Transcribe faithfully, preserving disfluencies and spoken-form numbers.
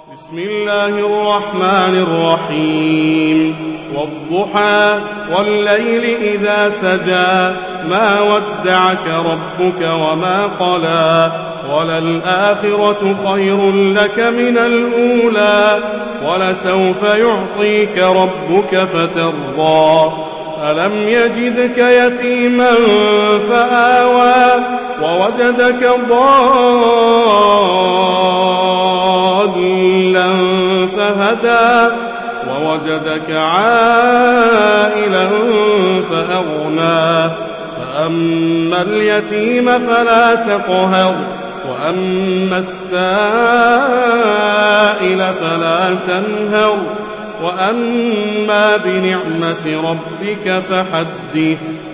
بسم الله الرحمن الرحيم والضحى والليل إذا سجى ما ودعك ربك وما قلى وللآخرة خير لك من الأولى ولسوف يعطيك ربك فترضى ألم يجدك يتيما فآوى ووجدك ضالا فهدى ووجدك عائلا فأغنى فأما اليتيم فلا تقهر وأما السائل فلا تنهر وأما بنعمة ربك فحدث